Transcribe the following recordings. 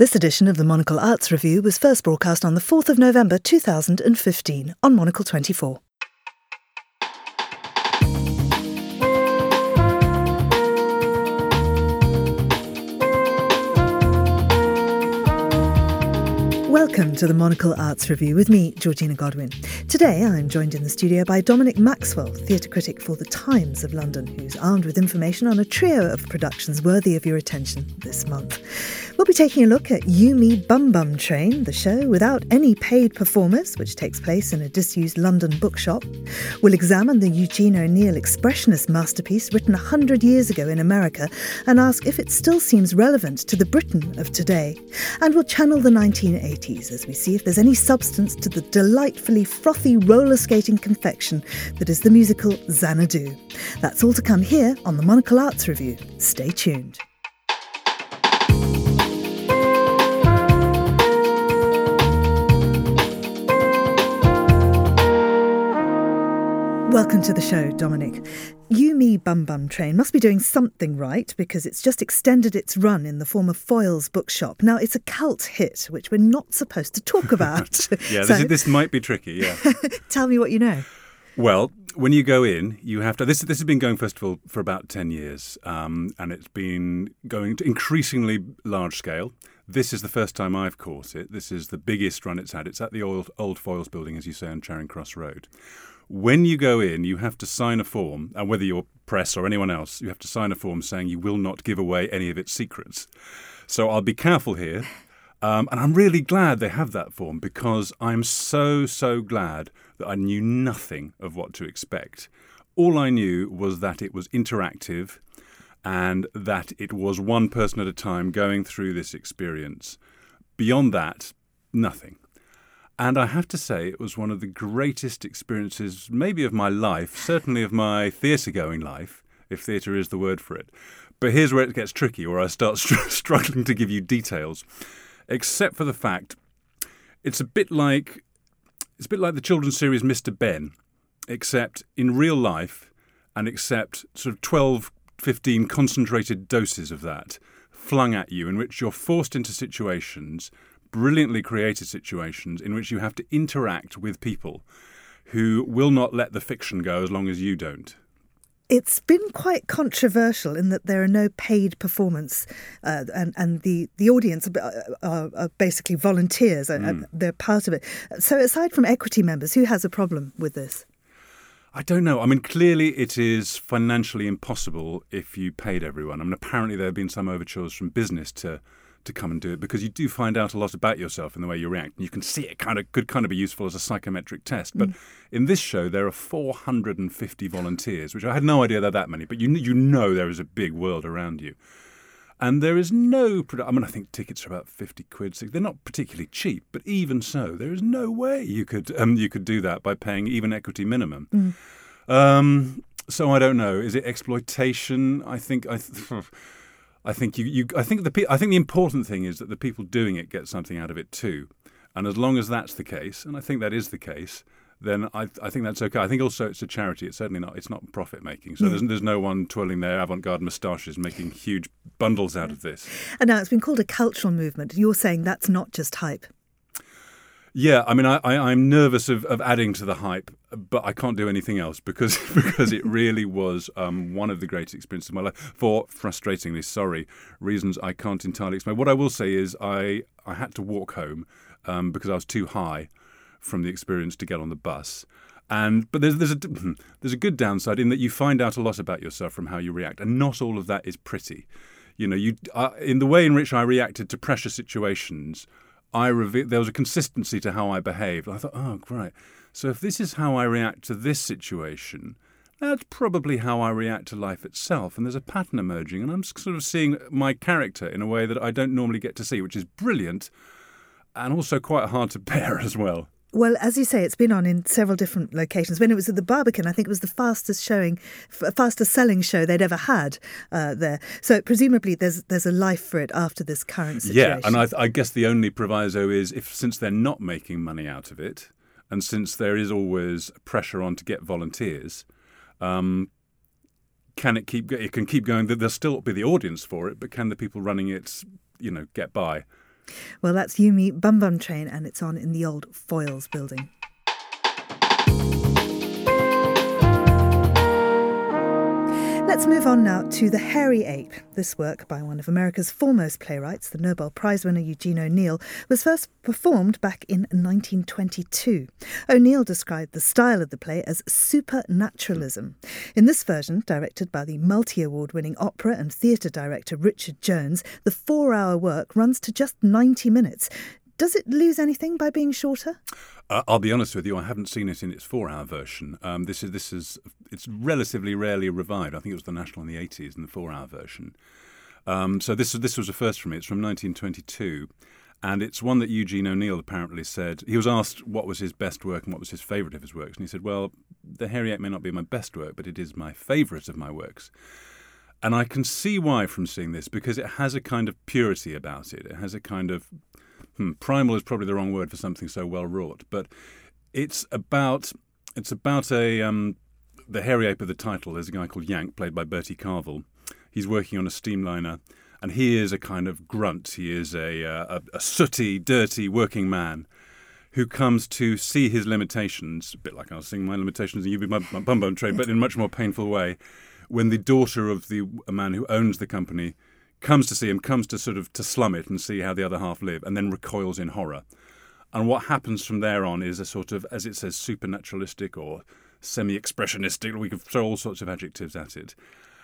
This edition of the Monocle Arts Review was first broadcast on the 4th of November 2015 on Monocle 24. Welcome to the Monocle Arts Review with me, Georgina Godwin. Today I'm joined in the studio by Dominic Maxwell, theatre critic for The Times of London, who's armed with information on a trio of productions worthy of your attention this month. We'll be taking a look at You Me Bum Bum Train, the show without any paid performers, which takes place in a disused London bookshop. We'll examine the Eugene O'Neill expressionist masterpiece written 100 years ago in America and ask if it still seems relevant to the Britain of today. And we'll channel the 1980s as we see if there's any substance to the delightfully frothy roller skating confection that is the musical Xanadu. That's all to come here on the Monocle Arts Review. Stay tuned. Welcome to the show, Dominic. You Me Bum Bum Train must be doing something right because it's just extended its run in the form of Foyle's bookshop. Now, it's a cult hit, which we're not supposed to talk about. Yeah, this might be tricky, yeah. Tell me what you know. Well, when you go in, you have to... This has been going, first of all, for about 10 years, and it's been going to increasingly large scale. This is the first time I've caught it. This is the biggest run it's had. It's at the old Foyle's building, as you say, on Charing Cross Road. When you go in, you have to sign a form, and whether you're press or anyone else, you have to sign a form saying you will not give away any of its secrets. So I'll be careful here, and I'm really glad they have that form because I'm so glad that I knew nothing of what to expect. All I knew was that it was interactive and that it was one person at a time going through this experience. Beyond that, nothing. And I have to say, it was one of the greatest experiences, maybe of my life, certainly of my theatre-going life, if theatre is the word for it. But here's where it gets tricky, where I start struggling to give you details, except for the fact it's a bit like the children's series Mr. Ben, except in real life, and except sort of 12, 15 concentrated doses of that flung at you, in which you're forced into situations, brilliantly created situations in which you have to interact with people who will not let the fiction go as long as you don't. It's been quite controversial in that there are no paid performance and the audience are basically volunteers and they're part of it. So aside from equity members, who has a problem with this? I don't know. I mean, clearly it is financially impossible if you paid everyone. I mean, apparently there have been some overtures from business to come and do it because you do find out a lot about yourself in the way you react. And you can see it could kind of be useful as a psychometric test. But in this show, there are 450 volunteers, which I had no idea there are that many. But you know there is a big world around you. And there is no... I mean, I think tickets are about 50 quid. So they're not particularly cheap. But even so, there is no way you could do that by paying even equity minimum. So I don't know. Is it exploitation? I think the important thing is that the people doing it get something out of it too, and as long as that's the case, and I think that is the case, then I think that's okay. I think also it's a charity. It's certainly not. It's not profit making. So there's no one twirling their avant-garde moustaches making huge bundles out of this. And now it's been called a cultural movement. You're saying that's not just hype. Yeah, I mean, I'm nervous of adding to the hype, but I can't do anything else because it really was one of the greatest experiences of my life for frustratingly reasons I can't entirely explain. What I will say is I had to walk home because I was too high from the experience to get on the bus. But there's a good downside in that you find out a lot about yourself from how you react, and not all of that is pretty. You know, in the way in which I reacted to pressure situations, there was a consistency to how I behaved. I thought, oh, right. So if this is how I react to this situation, that's probably how I react to life itself. And there's a pattern emerging. And I'm sort of seeing my character in a way that I don't normally get to see, which is brilliant and also quite hard to bear as well. Well, as you say, it's been on in several different locations. When it was at the Barbican, I think it was the fastest selling show they'd ever had there. So presumably there's a life for it after this current situation. Yeah, and I guess the only proviso is since they're not making money out of it, and since there is always pressure on to get volunteers, it can keep going? There'll still be the audience for it, but can the people running it, get by? Well, that's You Me Bum Bum Train, and it's on in the old Foyles building. Let's move on now to The Hairy Ape. This work, by one of America's foremost playwrights, the Nobel Prize winner Eugene O'Neill, was first performed back in 1922. O'Neill described the style of the play as supernaturalism. In this version, directed by the multi-award-winning opera and theatre director Richard Jones, the 4-hour work runs to just 90 minutes. Does it lose anything by being shorter? I'll be honest with you, I haven't seen it in its 4-hour version. It's relatively rarely revived. I think it was the National in the 80s in the 4-hour version. So this was a first for me. It's from 1922, and it's one that Eugene O'Neill apparently said. He was asked what was his best work and what was his favourite of his works, and he said, well, The Hairy Ape may not be my best work, but it is my favourite of my works. And I can see why from seeing this, because it has a kind of purity about it. It has a kind of... primal is probably the wrong word for something so well wrought, but it's about the hairy ape of the title. There's a guy called Yank, played by Bertie Carvel. He's working on a steamliner, and he is a kind of grunt. He is a sooty, dirty working man who comes to see his limitations, a bit like I was seeing my limitations in You Me Bum Bum Train, but in a much more painful way, when the daughter of a man who owns the company comes to see him, comes to sort of to slum it and see how the other half live, and then recoils in horror. And what happens from there on is a sort of, as it says, supernaturalistic or semi-expressionistic. We could throw all sorts of adjectives at it.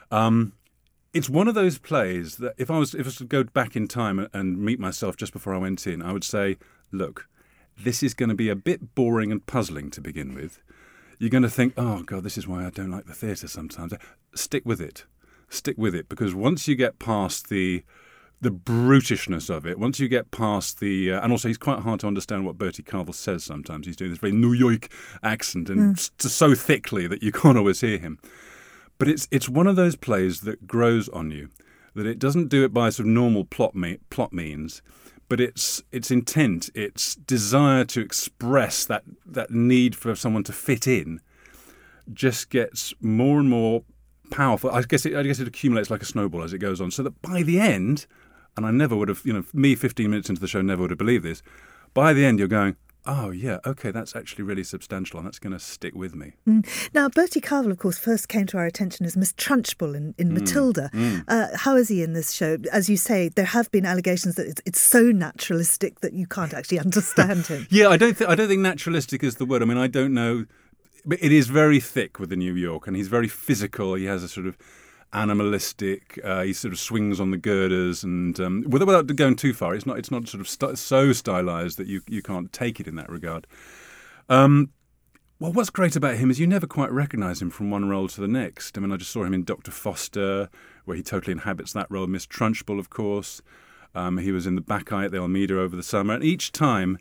It's one of those plays that if I was to go back in time and meet myself just before I went in, I would say, look, this is going to be a bit boring and puzzling to begin with. You're going to think, oh, God, this is why I don't like the theatre sometimes. Stick with it. Stick with it, because once you get past the brutishness of it, once you get past the... and also he's quite hard to understand what Bertie Carvel says sometimes. He's doing this very New York accent and so thickly that you can't always hear him. But it's one of those plays that grows on you, that it doesn't do it by sort of normal plot means, but its intent, its desire to express that need for someone to fit in just gets more and more powerful. I guess it accumulates like a snowball as it goes on, so that by the end, and I never would have, me 15 minutes into the show never would have believed this, by the end you're going, oh yeah, okay, that's actually really substantial and that's going to stick with me. Now, Bertie Carvel, of course, first came to our attention as Miss Trunchbull in Matilda. How is he in this show? As you say, there have been allegations that it's so naturalistic that you can't actually understand him. Yeah, I don't think naturalistic is the word. I mean, I don't know. But it is very thick with the New York, and he's very physical. He has a sort of animalistic. He sort of swings on the girders, and without going too far, it's not sort of so stylized that you can't take it in that regard. Well, what's great about him is you never quite recognise him from one role to the next. I mean, I just saw him in Dr. Foster, where he totally inhabits that role. Miss Trunchbull, of course. He was in The Bacchae at the Almeida over the summer, and each time.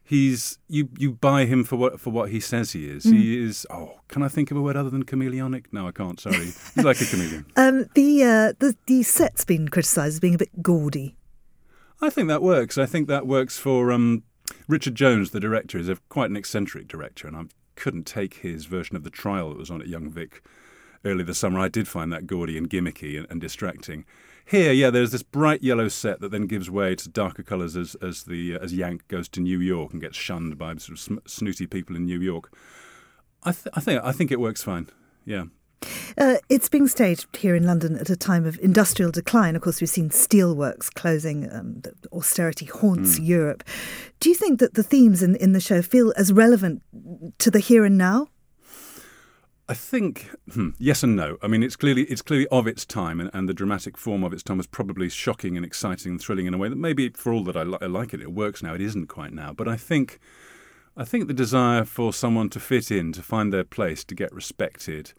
You buy him for what he says he is. He is. Oh, can I think of a word other than chameleonic? No, I can't. Sorry. He's like a chameleon. The set's been criticised as being a bit gaudy. I think that works. I think that works for Richard Jones, the director, is quite an eccentric director, and I couldn't take his version of The Trial that was on at Young Vic early this summer. I did find that gaudy and gimmicky and distracting. Here, yeah, there's this bright yellow set that then gives way to darker colours as Yank goes to New York and gets shunned by sort of snooty people in New York. I think it works fine. Yeah. It's being staged here in London at a time of industrial decline. Of course, we've seen steelworks closing. Austerity haunts Europe. Do you think that the themes in the show feel as relevant to the here and now? I think yes and no. I mean, it's clearly of its time, and the dramatic form of its time was probably shocking and exciting and thrilling in a way that maybe, for all that I like it works now. It isn't quite now, but I think the desire for someone to fit in, to find their place, to get respected,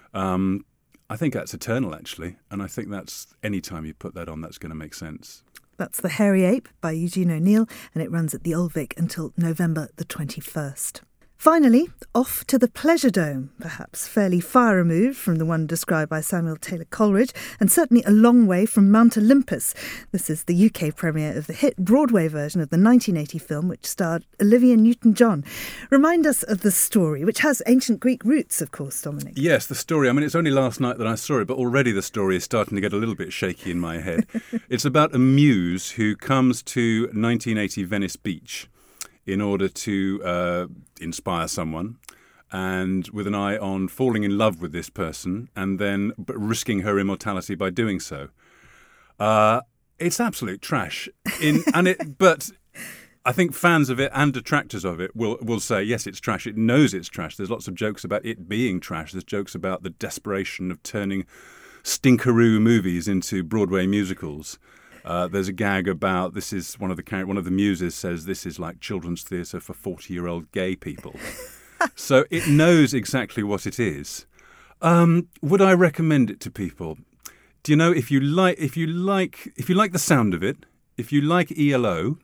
I think that's eternal actually, and I think that's any time you put that on, that's going to make sense. That's The Hairy Ape by Eugene O'Neill, and it runs at the Old Vic until November the 21st. Finally, off to the Pleasure Dome, perhaps fairly far removed from the one described by Samuel Taylor Coleridge, and certainly a long way from Mount Olympus. This is the UK premiere of the hit Broadway version of the 1980 film, which starred Olivia Newton-John. Remind us of the story, which has ancient Greek roots, of course, Dominic. Yes, the story. I mean, it's only last night that I saw it, but already the story is starting to get a little bit shaky in my head. It's about a muse who comes to 1980 Venice Beach in order to inspire someone, and with an eye on falling in love with this person and then risking her immortality by doing so. It's absolute trash. But I think fans of it and detractors of it will say, yes, it's trash. It knows it's trash. There's lots of jokes about it being trash. There's jokes about the desperation of turning stinkeroo movies into Broadway musicals. There's a gag about this is one of the muses says this is like children's theatre for 40-year-old gay people. So it knows exactly what it is. Would I recommend it to people? Do you know if you like the sound of it, if you like ELO,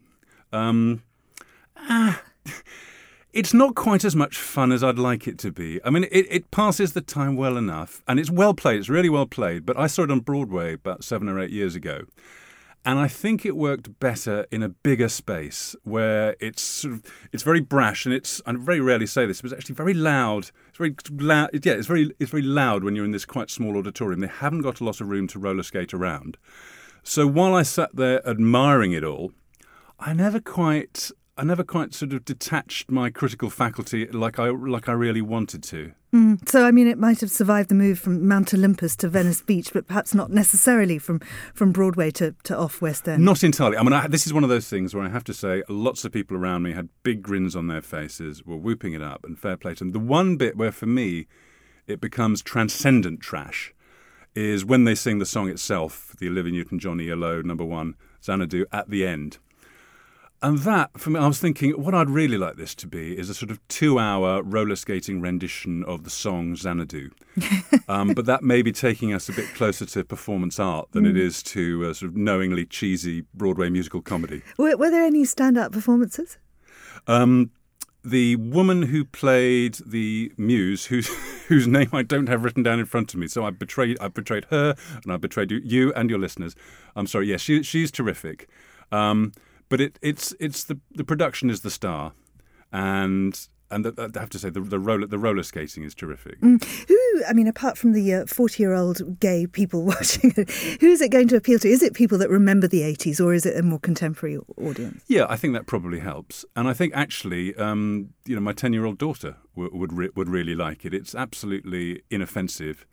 it's not quite as much fun as I'd like it to be. I mean, it passes the time well enough, and it's well played. It's really well played. But I saw it on Broadway about 7 or 8 years ago. And I think it worked better in a bigger space where it's very brash, and I very rarely say this, but it's actually very loud. It's very loud. Yeah, it's very loud when you're in this quite small auditorium. They haven't got a lot of room to roller skate around. So while I sat there admiring it all, I never quite sort of detached my critical faculty like I really wanted to. So, I mean, it might have survived the move from Mount Olympus to Venice Beach, but perhaps not necessarily from Broadway to off West End. Not entirely. I mean, this is one of those things where I have to say lots of people around me had big grins on their faces, were whooping it up, and fair play to them. The one bit where, for me, it becomes transcendent trash is when they sing the song itself, the Olivia Newton-John ELO #1, Xanadu, at the end. And that, for me, I was thinking, what I'd really like this to be is a sort of 2-hour roller skating rendition of the song Xanadu. But that may be taking us a bit closer to performance art than it is to sort of knowingly cheesy Broadway musical comedy. Were there any standout performances? The woman who played the muse, whose name I don't have written down in front of me, so I betrayed her, and I betrayed you and your listeners. I'm sorry. Yes, she's terrific. But it's the production is the star, and I have to say the roller skating is terrific. Who, I mean, apart from the 40-year-old gay people watching it, who is it going to appeal to? Is it people that remember the 80s, or is it a more contemporary audience? Yeah, I think that probably helps, and I think actually, my 10-year-old daughter would really like it. It's absolutely inoffensive,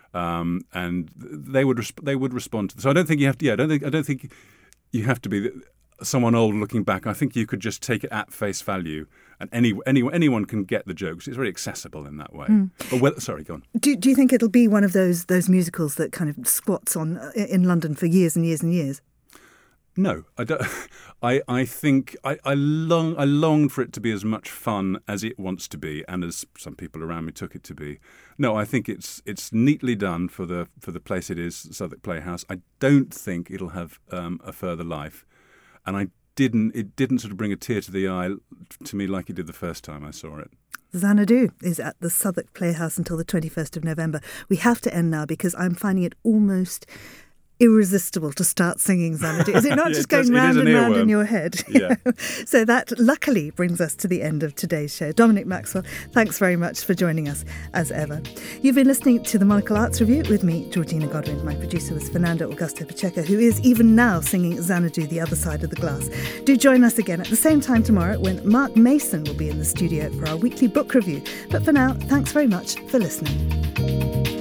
and they would respond to this. So I don't think you have to. Yeah, I don't think you have to be someone old looking back. I think you could just take it at face value, and anyone can get the jokes. It's very accessible in that way. But sorry, go on. Do you think it'll be one of those musicals that kind of squats on in London for years and years and years? No, I don't. I think I long for it to be as much fun as it wants to be, and as some people around me took it to be. No, I think it's neatly done for the place it is, Southwark Playhouse. I don't think it'll have a further life. And it didn't sort of bring a tear to the eye to me like it did the first time I saw it. Xanadu is at the Southwark Playhouse until the 21st of November. We have to end now because I'm finding it almost irresistible to start singing Xanadu. Is it not just going round and round in your head? Yeah. So that luckily brings us to the end of today's show. Dominic Maxwell, thanks very much for joining us as ever. You've been listening to the Monocle Arts Review with me, Georgina Godwin. My producer was Fernando Augusto Pacheco, who is even now singing Xanadu, The Other Side of the Glass. Do join us again at the same time tomorrow when Mark Mason will be in the studio for our weekly book review. But for now, thanks very much for listening.